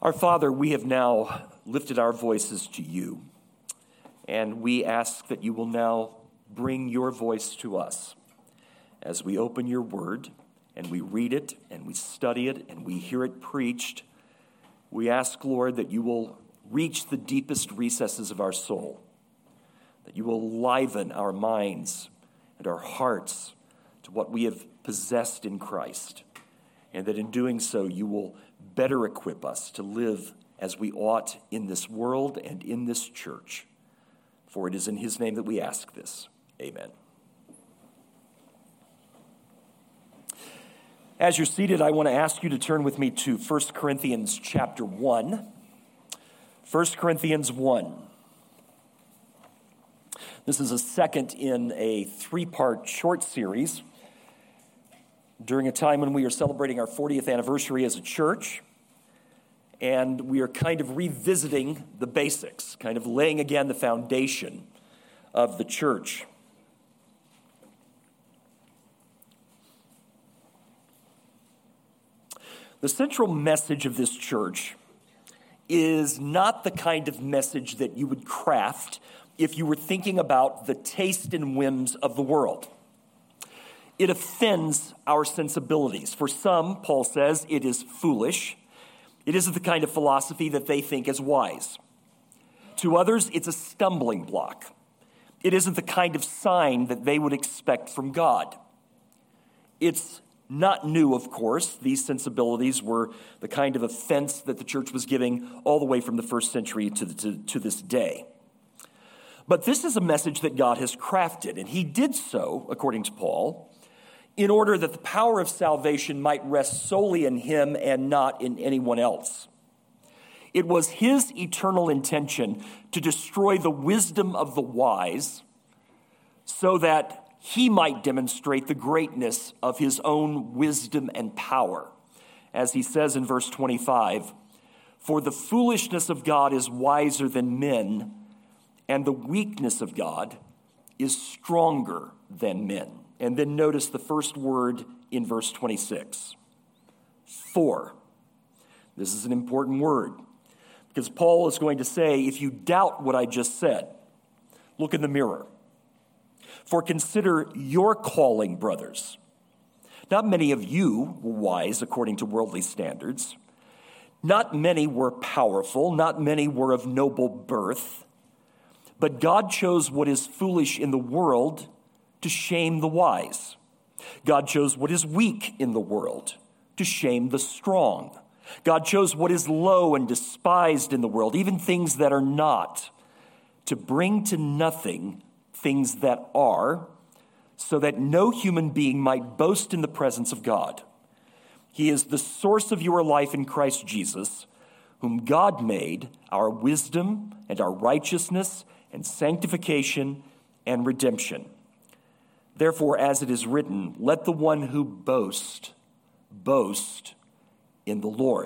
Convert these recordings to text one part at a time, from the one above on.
Our Father, we have now lifted our voices to you, and we ask that you will now bring your voice to us as we open your word and we read it and we study it and we hear it preached. We ask, Lord, that you will reach the deepest recesses of our soul, that you will liven our minds and our hearts to what we have possessed in Christ, and that in doing so you will better equip us to live as we ought in this world and in this church. For it is in his name that we ask this. Amen. As you're seated, I want to ask you to turn with me to 1 Corinthians chapter 1. 1 Corinthians 1. This is a second in a three-part short series during a time when we are celebrating our 40th anniversary as a church, and we are kind of revisiting the basics, kind of laying again the foundation of the church. The central message of this church is not the kind of message that you would craft if you were thinking about the taste and whims of the world. It offends our sensibilities. For some, Paul says, it is foolish. It isn't the kind of philosophy that they think is wise. To others, it's a stumbling block. It isn't the kind of sign that they would expect from God. It's not new, of course. These sensibilities were the kind of offense that the church was giving all the way from the first century to this day. But this is a message that God has crafted, and he did so, according to Paul, in order that the power of salvation might rest solely in him and not in anyone else. It was his eternal intention to destroy the wisdom of the wise so that he might demonstrate the greatness of his own wisdom and power. As he says in verse 25, "For the foolishness of God is wiser than men, and the weakness of God is stronger than men." And then notice the first word in verse 26, "for." This is an important word because Paul is going to say, if you doubt what I just said, look in the mirror. "For consider your calling, brothers. Not many of you were wise according to worldly standards. Not many were powerful. Not many were of noble birth. But God chose what is foolish in the world to shame the wise. God chose what is weak in the world to shame the strong. God chose what is low and despised in the world, even things that are not, to bring to nothing things that are, so that no human being might boast in the presence of God. He is the source of your life in Christ Jesus, whom God made our wisdom and our righteousness and sanctification and redemption. Therefore, as it is written, let the one who boast, boast in the Lord."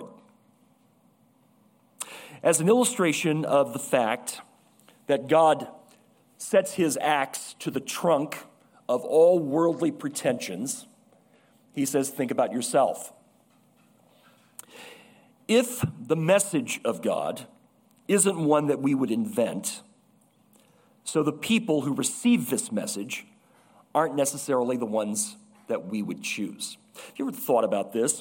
As an illustration of the fact that God sets his axe to the trunk of all worldly pretensions, he says, think about yourself. If the message of God isn't one that we would invent, so the people who receive this message aren't necessarily the ones that we would choose. Have you ever thought about this?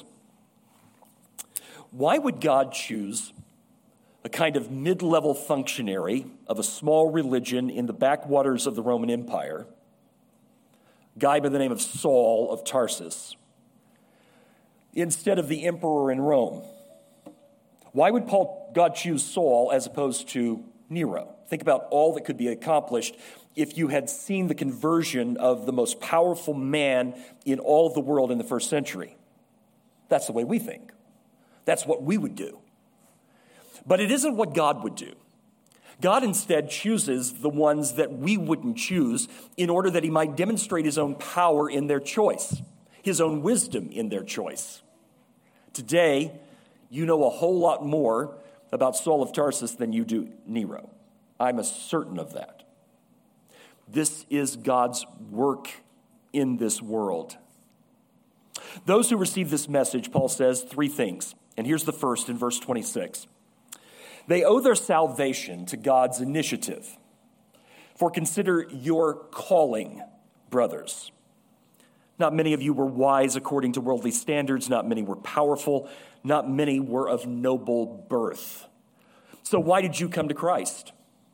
Why would God choose a kind of mid-level functionary of a small religion in the backwaters of the Roman Empire, a guy by the name of Saul of Tarsus, instead of the emperor in Rome? Why would God choose Saul as opposed to Nero? Think about all that could be accomplished if you had seen the conversion of the most powerful man in all of the world in the first century. That's the way we think. That's what we would do. But it isn't what God would do. God instead chooses the ones that we wouldn't choose in order that he might demonstrate his own power in their choice, his own wisdom in their choice. Today, you know a whole lot more about Saul of Tarsus than you do Nero. I'm certain of that. This is God's work in this world. Those who receive this message, Paul says, three things. And here's the first in verse 26. They owe their salvation to God's initiative. For consider your calling, brothers. Not many of you were wise according to worldly standards. Not many were powerful. Not many were of noble birth. So why did you come to Christ?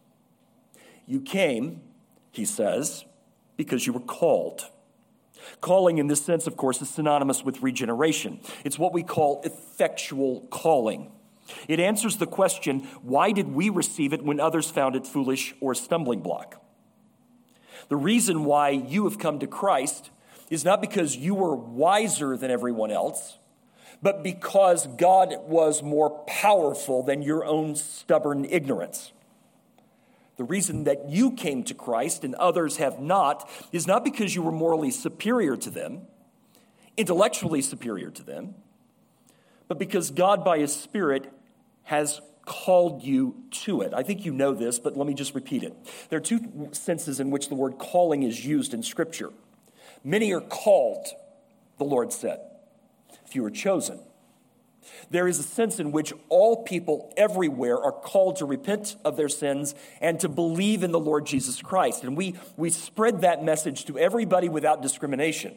You came, he says, because you were called. Calling in this sense, of course, is synonymous with regeneration. It's what we call effectual calling. It answers the question, why did we receive it when others found it foolish or a stumbling block? The reason why you have come to Christ is not because you were wiser than everyone else, but because God was more powerful than your own stubborn ignorance. The reason that you came to Christ and others have not is not because you were morally superior to them, intellectually superior to them, but because God by his Spirit has called you to it. I think you know this, but let me just repeat it. There are two senses in which the word calling is used in Scripture. Many are called, the Lord said. Few are chosen. There is a sense in which all people everywhere are called to repent of their sins and to believe in the Lord Jesus Christ. And we spread that message to everybody without discrimination.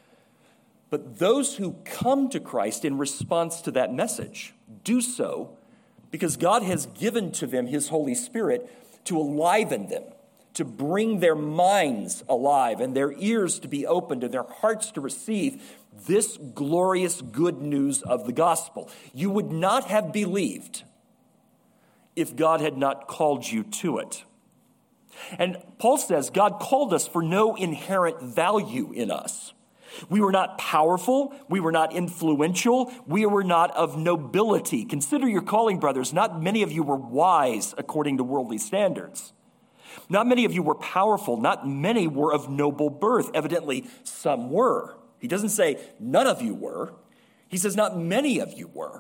But those who come to Christ in response to that message do so because God has given to them his Holy Spirit to enliven them, to bring their minds alive and their ears to be opened and their hearts to receive this glorious good news of the gospel. You would not have believed if God had not called you to it. And Paul says God called us for no inherent value in us. We were not powerful. We were not influential. We were not of nobility. Consider your calling, brothers. Not many of you were wise according to worldly standards. Not many of you were powerful. Not many were of noble birth. Evidently, some were. He doesn't say none of you were. He says not many of you were.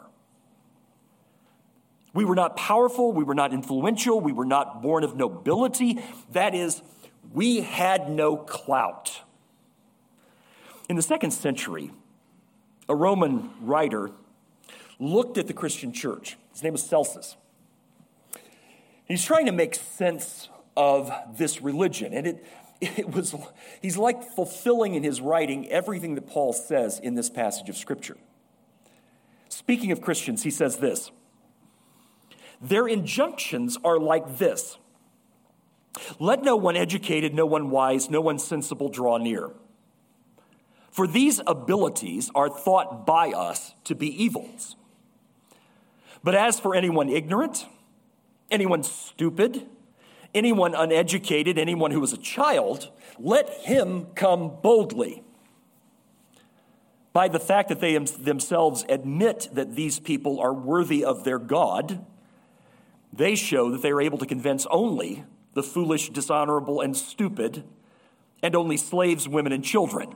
We were not powerful. We were not influential. We were not born of nobility. That is, we had no clout. In the 2nd century, a Roman writer looked at the Christian church. His name was Celsus. He's trying to make sense of this religion. And he's like fulfilling in his writing everything that Paul says in this passage of Scripture. Speaking of Christians, he says this: their injunctions are like this. Let no one educated, no one wise, no one sensible draw near. For these abilities are thought by us to be evils. But as for anyone ignorant, anyone stupid, anyone uneducated, anyone who is a child, let him come boldly. By the fact that they themselves admit that these people are worthy of their God, they show that they are able to convince only the foolish, dishonorable, and stupid, and only slaves, women, and children.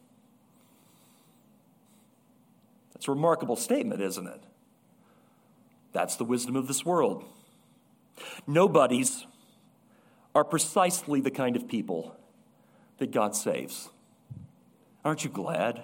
That's a remarkable statement, isn't it? That's the wisdom of this world. Nobodies are precisely the kind of people that God saves. Aren't you glad?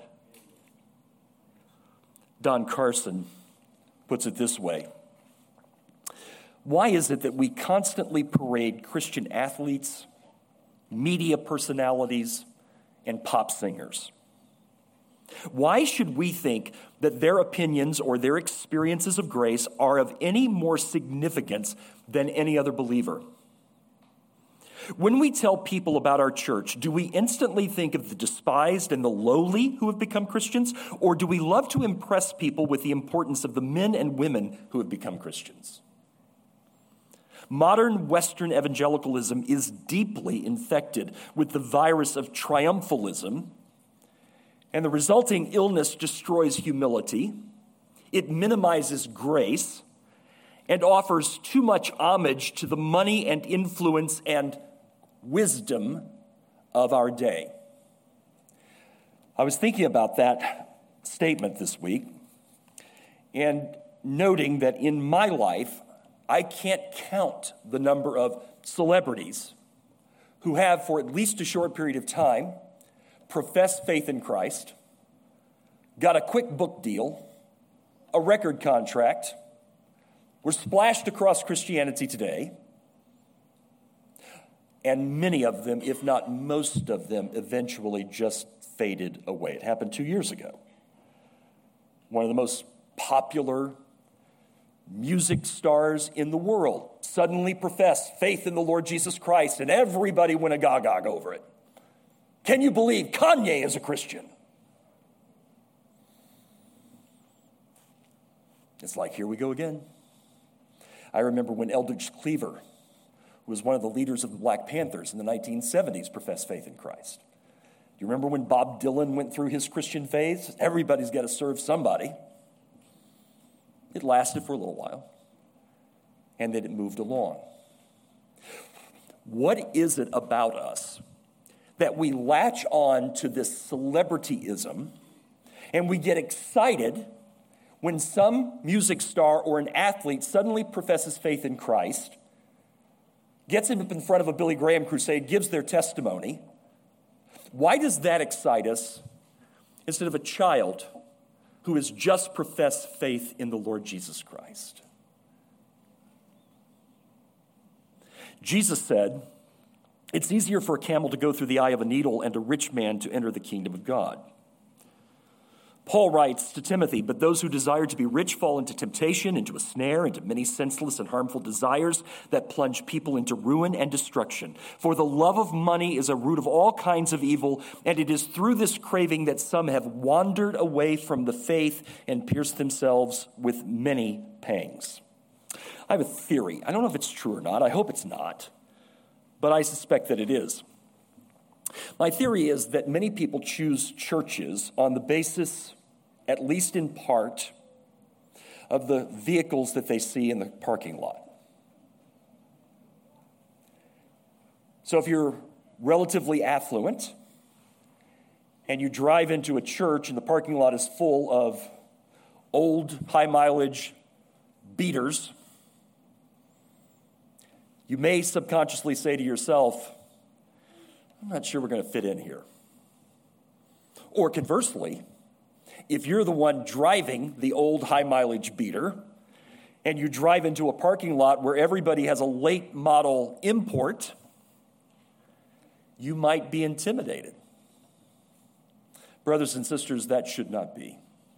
Don Carson puts it this way: why is it that we constantly parade Christian athletes, media personalities, and pop singers? Why should we think that their opinions or their experiences of grace are of any more significance than any other believer? When we tell people about our church, do we instantly think of the despised and the lowly who have become Christians, or do we love to impress people with the importance of the men and women who have become Christians? Modern Western evangelicalism is deeply infected with the virus of triumphalism, and the resulting illness destroys humility. It minimizes grace and offers too much homage to the money and influence and wisdom of our day. I was thinking about that statement this week and noting that in my life, I can't count the number of celebrities who have, for at least a short period of time, professed faith in Christ, got a quick book deal, a record contract were splashed across Christianity today, and many of them, if not most of them, eventually just faded away. It happened 2 years ago. One of the most popular music stars in the world suddenly professed faith in the Lord Jesus Christ, and everybody went agog over it. Can you believe Kanye is a Christian? It's like, here we go again. I remember when Eldridge Cleaver, who was one of the leaders of the Black Panthers in the 1970s, professed faith in Christ. Do you remember when Bob Dylan went through his Christian phase? Everybody's got to serve somebody. It lasted for a little while, and then it moved along. What is it about us that we latch on to this celebrityism and we get excited when some music star or an athlete suddenly professes faith in Christ, gets him up in front of a Billy Graham crusade, gives their testimony? Why does that excite us instead of a child who has just professed faith in the Lord Jesus Christ? Jesus said, "It's easier for a camel to go through the eye of a needle and a rich man to enter the kingdom of God." Paul writes to Timothy, "But those who desire to be rich fall into temptation, into a snare, into many senseless and harmful desires that plunge people into ruin and destruction. For the love of money is a root of all kinds of evil, and it is through this craving that some have wandered away from the faith and pierced themselves with many pangs." I have a theory. I don't know if it's true or not. I hope it's not, but I suspect that it is. My theory is that many people choose churches on the basis, at least in part, of the vehicles that they see in the parking lot. So if you're relatively affluent and you drive into a church and the parking lot is full of old, high-mileage beaters, you may subconsciously say to yourself, "I'm not sure we're going to fit in here." Or conversely, if you're the one driving the old high-mileage beater and you drive into a parking lot where everybody has a late model import, you might be intimidated. Brothers and sisters, that should not be.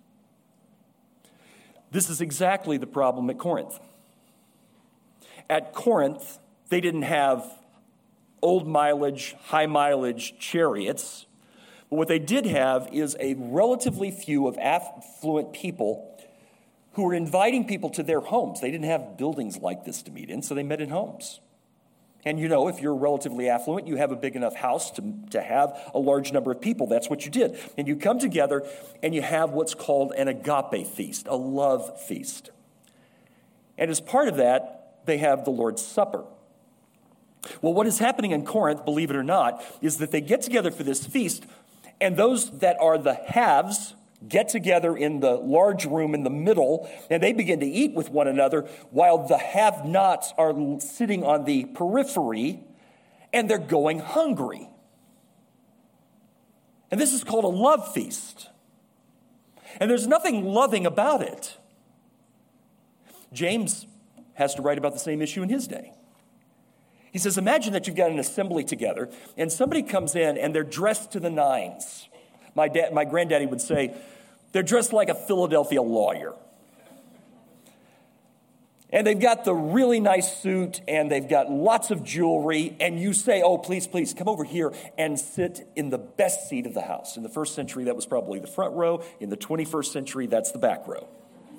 This is exactly the problem at Corinth. At Corinth, they didn't have old mileage, high mileage chariots. But what they did have is a relatively few of affluent people who were inviting people to their homes. They didn't have buildings like this to meet in, so they met in homes. And you know, if you're relatively affluent, you have a big enough house to have a large number of people. That's what you did. And you come together and you have what's called an agape feast, a love feast. And as part of that, they have the Lord's Supper. Well, what is happening in Corinth, believe it or not, is that they get together for this feast, and those that are the haves get together in the large room in the middle, and they begin to eat with one another, while the have-nots are sitting on the periphery, and they're going hungry. And this is called a love feast. And there's nothing loving about it. James has to write about the same issue in his day. He says, imagine that you've got an assembly together, and somebody comes in, and they're dressed to the nines. My granddaddy would say, they're dressed like a Philadelphia lawyer. And they've got the really nice suit, and they've got lots of jewelry, and you say, oh, please, come over here and sit in the best seat of the house. In the first century, that was probably the front row. In the 21st century, that's the back row.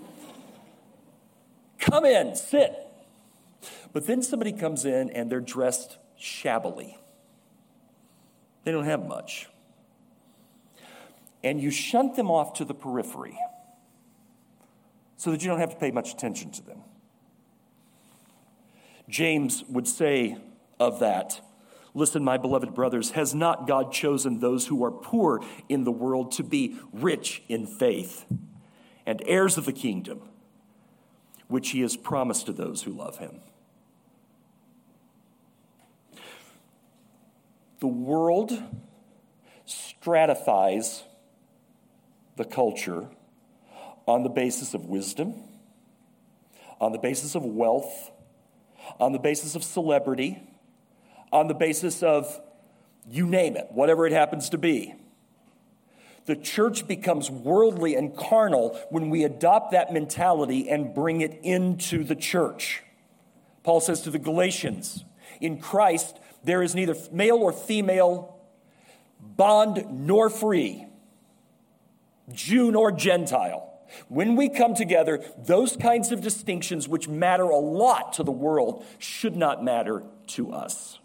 Come in, sit. But then somebody comes in, and they're dressed shabbily. They don't have much. And you shunt them off to the periphery so that you don't have to pay much attention to them. James would say of that, listen, my beloved brothers, has not God chosen those who are poor in the world to be rich in faith and heirs of the kingdom, which he has promised to those who love him? The world stratifies the culture on the basis of wisdom, on the basis of wealth, on the basis of celebrity, on the basis of you name it, whatever it happens to be. The church becomes worldly and carnal when we adopt that mentality and bring it into the church. Paul says to the Galatians, in Christ, there is neither male or female, bond nor free, Jew nor Gentile. When we come together, those kinds of distinctions which matter a lot to the world should not matter to us.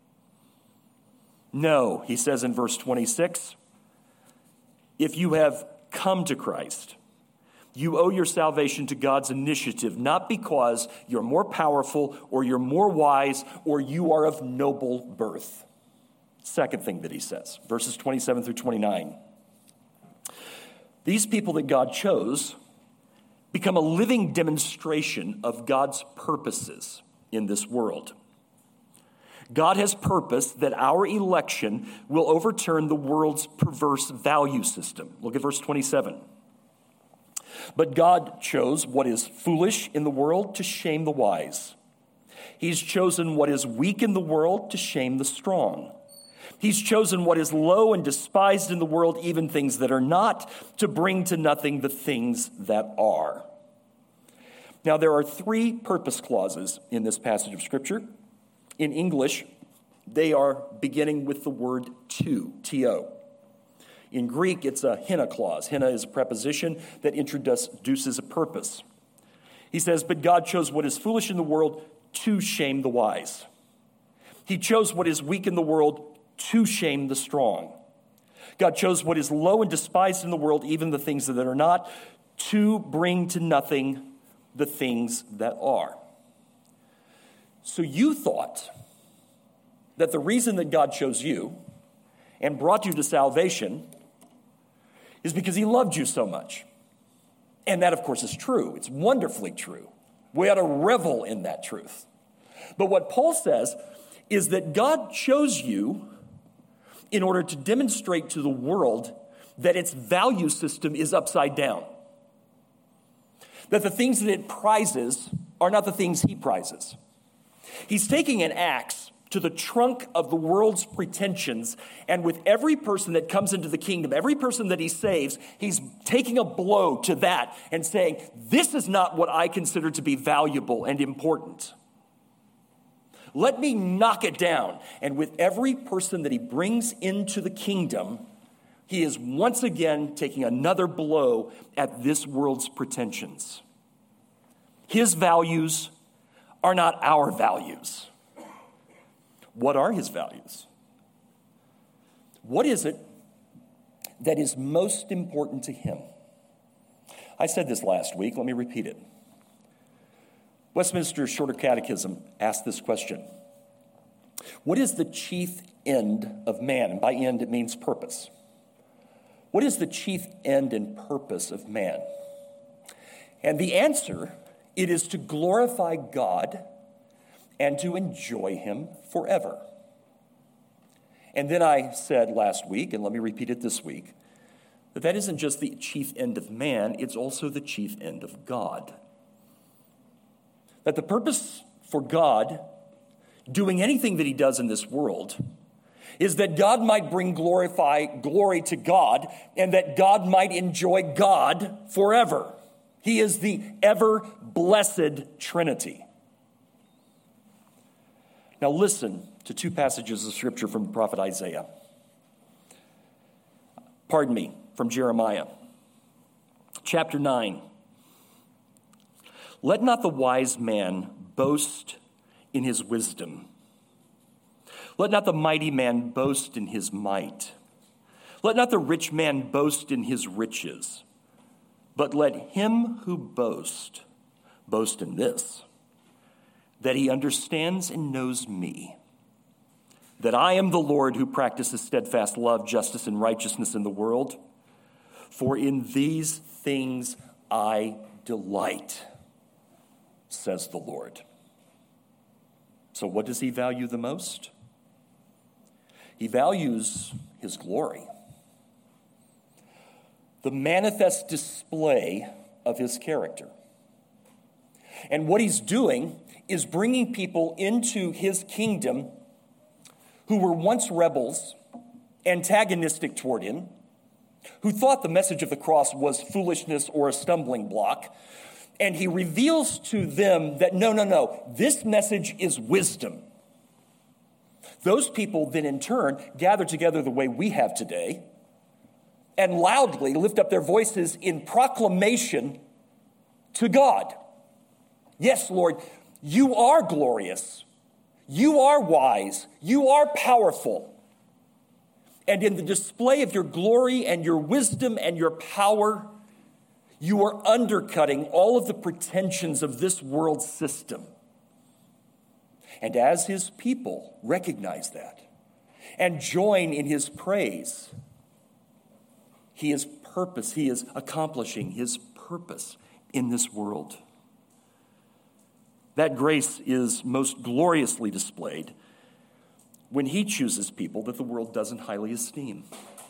No, he says in verse 26, if you have come to Christ, you owe your salvation to God's initiative, not because you're more powerful or you're more wise or you are of noble birth. Second thing that he says, verses 27 through 29. These people that God chose become a living demonstration of God's purposes in this world. God has purposed that our election will overturn the world's perverse value system. Look at verse 27. But God chose what is foolish in the world to shame the wise. He's chosen what is weak in the world to shame the strong. He's chosen what is low and despised in the world, even things that are not, to bring to nothing the things that are. Now, there are three purpose clauses in this passage of Scripture. In English, they are beginning with the word to, T-O. In Greek, it's a hina clause. Hina is a preposition that introduces a purpose. He says, but God chose what is foolish in the world to shame the wise. He chose what is weak in the world to shame the strong. God chose what is low and despised in the world, even the things that are not, to bring to nothing the things that are. So you thought that the reason that God chose you and brought you to salvation is because he loved you so much. And that, of course, is true. It's wonderfully true. We ought to revel in that truth. But what Paul says is that God chose you in order to demonstrate to the world that its value system is upside down. That the things that it prizes are not the things he prizes. He's taking an axe to the trunk of the world's pretensions, and with every person that comes into the kingdom, every person that he saves, he's taking a blow to that and saying, this is not what I consider to be valuable and important. Let me knock it down. And with every person that he brings into the kingdom, he is once again taking another blow at this world's pretensions. His values are not our values. What are his values? What is it that is most important to him? I said this last week. Let me repeat it. Westminster Shorter Catechism asked this question. What is the chief end of man? And by end, it means purpose. What is the chief end and purpose of man? And the answer, it is to glorify God and to enjoy him forever. And then I said last week, and let me repeat it this week, that isn't just the chief end of man, it's also the chief end of God. That the purpose for God doing anything that he does in this world is that God might bring glory to God and that God might enjoy God forever. He is the ever-blessed Trinity. Now listen to two passages of Scripture from the prophet Isaiah. From Jeremiah. Chapter 9. Let not the wise man boast in his wisdom. Let not the mighty man boast in his might. Let not the rich man boast in his riches. But let him who boast in this, that he understands and knows me, that I am the Lord who practices steadfast love, justice, and righteousness in the world. For in these things I delight, says the Lord. So what does he value the most? He values his glory. The manifest display of his character. And what he's doing is bringing people into his kingdom who were once rebels, antagonistic toward him, who thought the message of the cross was foolishness or a stumbling block. And he reveals to them that no, this message is wisdom. Those people then in turn gather together the way we have today and loudly lift up their voices in proclamation to God. Yes, Lord, you are glorious. You are wise. You are powerful. And in the display of your glory and your wisdom and your power, you are undercutting all of the pretensions of this world system. And as his people recognize that and join in his praise, he is accomplishing his purpose in this world. That grace is most gloriously displayed when he chooses people that the world doesn't highly esteem.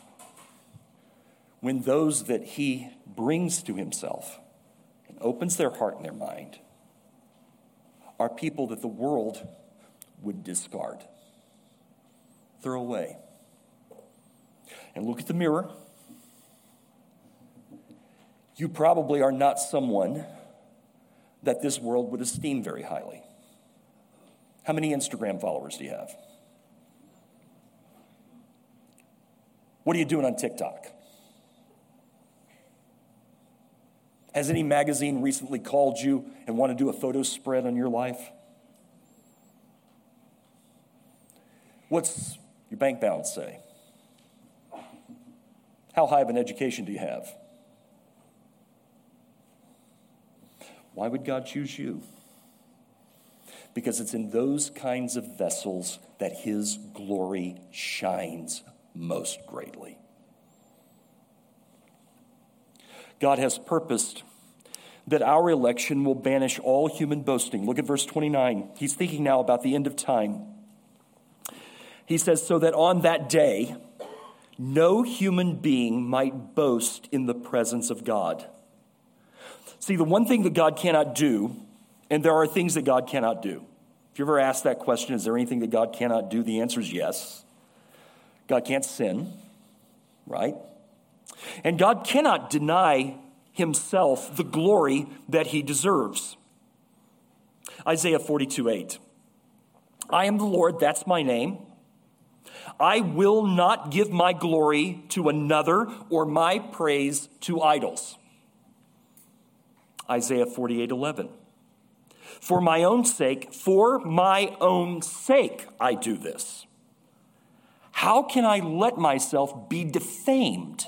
When those that he brings to himself and opens their heart and their mind are people that the world would discard, throw away. And look at the mirror. You probably are not someone that this world would esteem very highly. How many Instagram followers do you have? What are you doing on TikTok? Has any magazine recently called you and want to do a photo spread on your life? What's your bank balance say? How high of an education do you have? Why would God choose you? Because it's in those kinds of vessels that his glory shines most greatly. God has purposed that our election will banish all human boasting. Look at verse 29. He's thinking now about the end of time. He says, so that on that day, no human being might boast in the presence of God. See, the one thing that God cannot do, and there are things that God cannot do. If you ever ask that question, is there anything that God cannot do? The answer is yes. God can't sin, right? And God cannot deny himself the glory that he deserves. Isaiah 42:8. I am the Lord, that's my name. I will not give my glory to another or my praise to idols. Isaiah 48:11. For my own sake I do this. How can I let myself be defamed?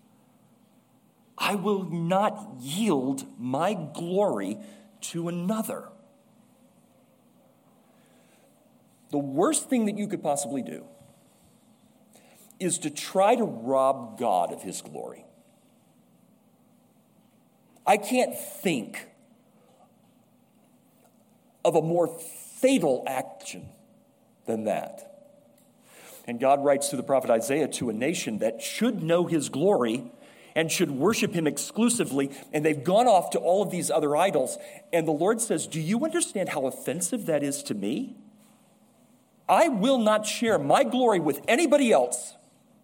I will not yield my glory to another. The worst thing that you could possibly do is to try to rob God of his glory. I can't think of a more fatal action than that. And God writes to the prophet Isaiah to a nation that should know his glory and should worship him exclusively, and they've gone off to all of these other idols. And the Lord says, do you understand how offensive that is to me? I will not share my glory with anybody else.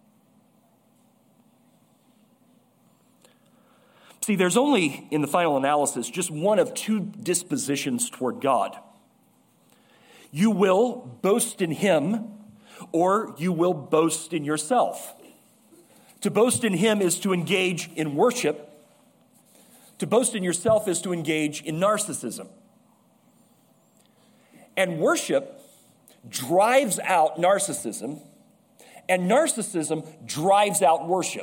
See, there's only, in the final analysis, just one of two dispositions toward God. You will boast in him, or you will boast in yourself. To boast in him is to engage in worship. To boast in yourself is to engage in narcissism. And worship drives out narcissism, and narcissism drives out worship.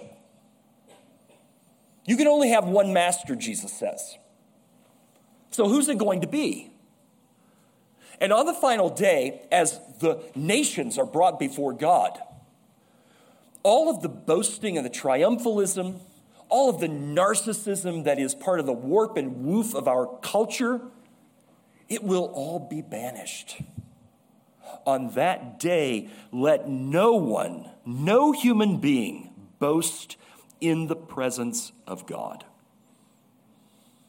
You can only have one master, Jesus says. So who's it going to be? And on the final day, as the nations are brought before God, all of the boasting and the triumphalism, all of the narcissism that is part of the warp and woof of our culture, it will all be banished. On that day, let no human being boast in the presence of God.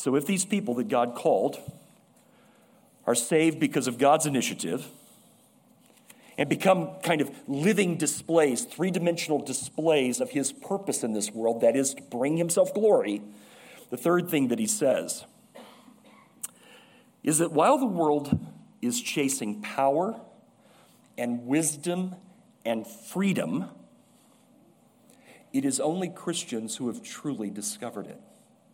So if these people that God called are saved because of God's initiative and become kind of living displays, three-dimensional displays of his purpose in this world, that is to bring himself glory, the third thing that he says is that while the world is chasing power and wisdom and freedom, it is only Christians who have truly discovered it.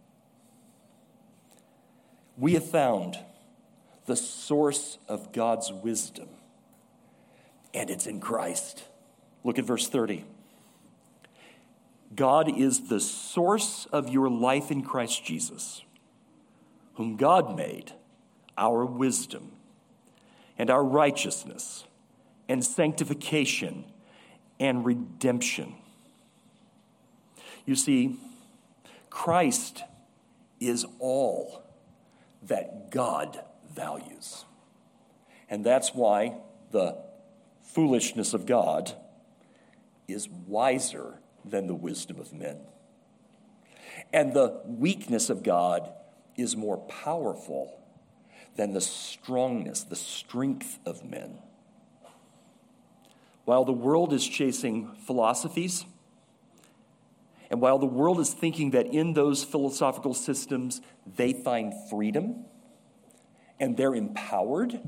We have found the source of God's wisdom, and it's in Christ. Look at verse 30. God is the source of your life in Christ Jesus, whom God made our wisdom and our righteousness and sanctification and redemption. You see, Christ is all that God values. And that's why the foolishness of God is wiser than the wisdom of men. And the weakness of God is more powerful than the strongness, the strength of men. While the world is chasing philosophies, and while the world is thinking that in those philosophical systems they find freedom and they're empowered,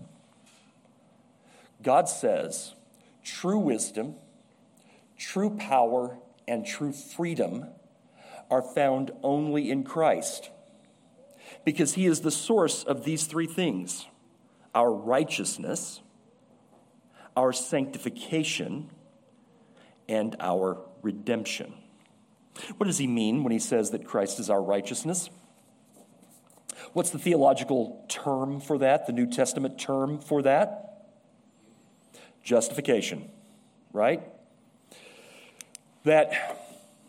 God says true wisdom, true power, and true freedom are found only in Christ, because he is the source of these three things: our righteousness, our sanctification, and our redemption. What does he mean when he says that Christ is our righteousness? What's the theological term for that, the New Testament term for that? Justification, right? That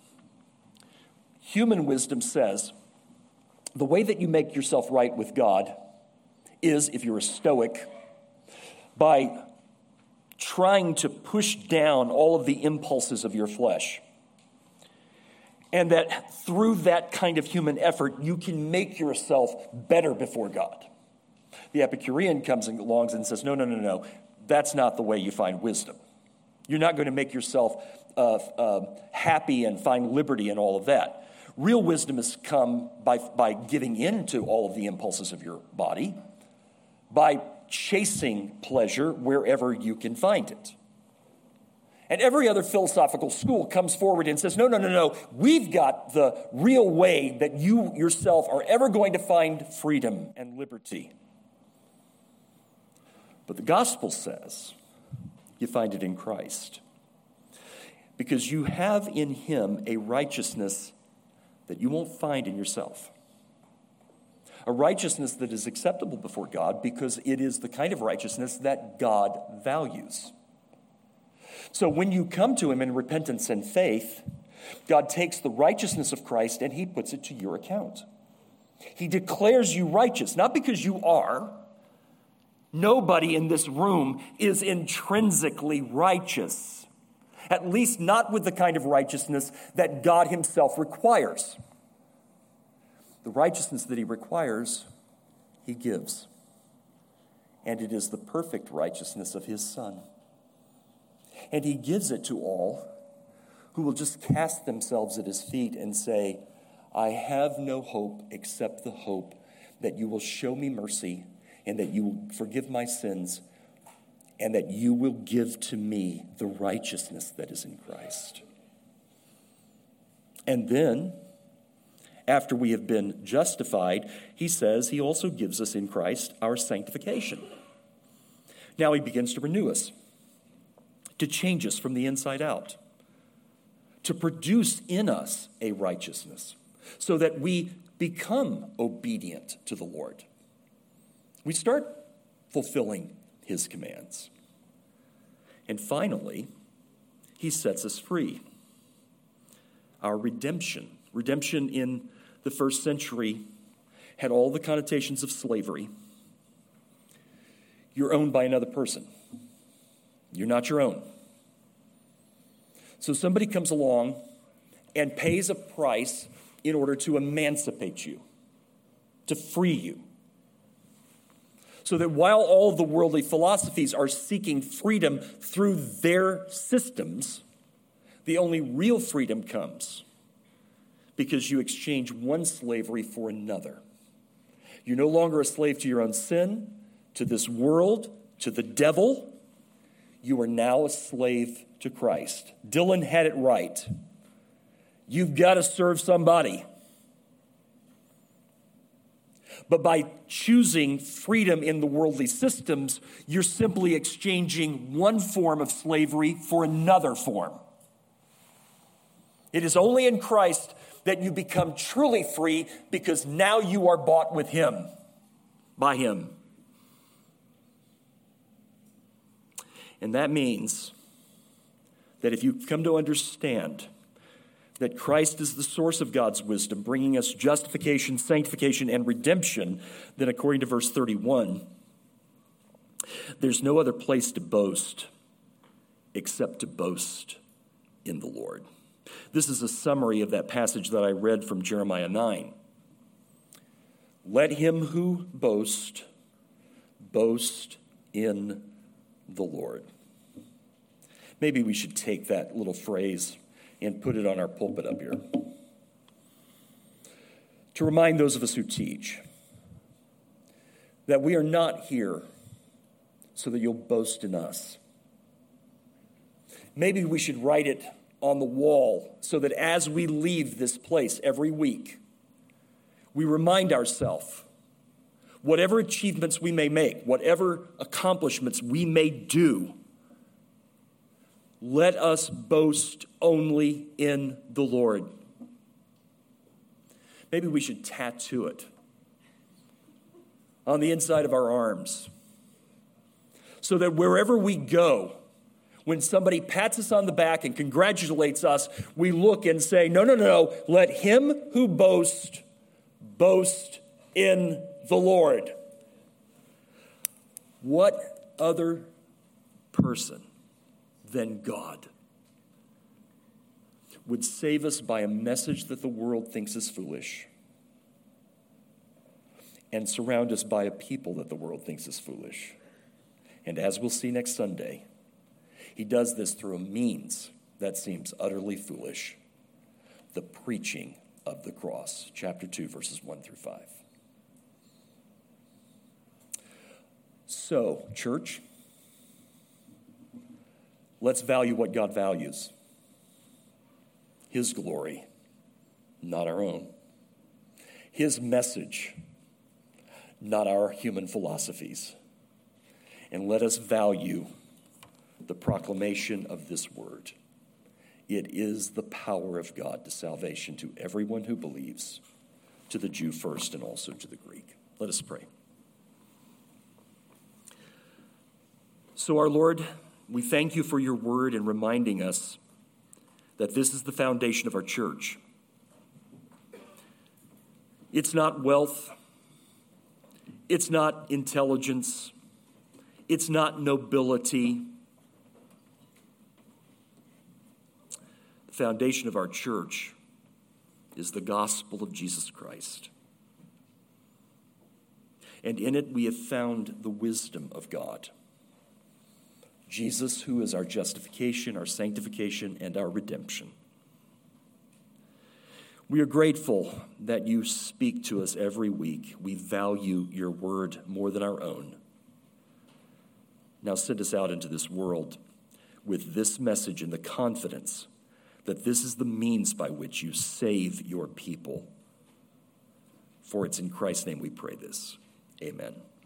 human wisdom says the way that you make yourself right with God is, if you're a Stoic, by trying to push down all of the impulses of your flesh. And that through that kind of human effort, you can make yourself better before God. The Epicurean comes along and says, no. That's not the way you find wisdom. You're not going to make yourself happy and find liberty and all of that. Real wisdom has come by giving in to all of the impulses of your body, by chasing pleasure wherever you can find it. And every other philosophical school comes forward and says, no. We've got the real way that you yourself are ever going to find freedom and liberty. But the gospel says you find it in Christ, because you have in him a righteousness that you won't find in yourself. A righteousness that is acceptable before God because it is the kind of righteousness that God values. So when you come to him in repentance and faith, God takes the righteousness of Christ and he puts it to your account. He declares you righteous, not because you are. Nobody in this room is intrinsically righteous, at least not with the kind of righteousness that God himself requires. The righteousness that he requires, he gives. And it is the perfect righteousness of his Son. And he gives it to all who will just cast themselves at his feet and say, I have no hope except the hope that you will show me mercy and that you will forgive my sins and that you will give to me the righteousness that is in Christ. And then, after we have been justified, he says he also gives us in Christ our sanctification. Now he begins to renew us, to change us from the inside out, to produce in us a righteousness so that we become obedient to the Lord. We start fulfilling his commands. And finally, he sets us free. Our redemption. Redemption in the first century had all the connotations of slavery. You're owned by another person. You're not your own. So somebody comes along and pays a price in order to emancipate you, to free you. So that while all of the worldly philosophies are seeking freedom through their systems, the only real freedom comes because you exchange one slavery for another. You're no longer a slave to your own sin, to this world, to the devil. You are now a slave to Christ. Dylan had it right. You've got to serve somebody. But by choosing freedom in the worldly systems, you're simply exchanging one form of slavery for another form. It is only in Christ that you become truly free because now you are bought with him, by him. And that means that if you come to understand that Christ is the source of God's wisdom, bringing us justification, sanctification, and redemption, then according to verse 31, there's no other place to boast except to boast in the Lord. This is a summary of that passage that I read from Jeremiah 9. Let him who boast, boast in the Lord. Maybe we should take that little phrase and put it on our pulpit up here to remind those of us who teach that we are not here so that you'll boast in us. Maybe we should write it on the wall so that as we leave this place every week, we remind ourselves, whatever achievements we may make, whatever accomplishments we may do, let us boast only in the Lord. Maybe we should tattoo it on the inside of our arms so that wherever we go, when somebody pats us on the back and congratulates us, we look and say, no, let him who boasts, boast in the Lord. What other person than God would save us by a message that the world thinks is foolish and surround us by a people that the world thinks is foolish? And as we'll see next Sunday, he does this through a means that seems utterly foolish: the preaching of the cross. Chapter 2, verses 1 through 5. So, church, let's value what God values. His glory, not our own. His message, not our human philosophies. And let us value the proclamation of this word. It is the power of God to salvation to everyone who believes, to the Jew first and also to the Greek. Let us pray. So, our Lord, we thank you for your word and reminding us that this is the foundation of our church. It's not wealth. It's not intelligence. It's not nobility. The foundation of our church is the gospel of Jesus Christ. And in it we have found the wisdom of God. Jesus, who is our justification, our sanctification, and our redemption. We are grateful that you speak to us every week. We value your word more than our own. Now send us out into this world with this message and the confidence that this is the means by which you save your people. For it's in Christ's name we pray this. Amen.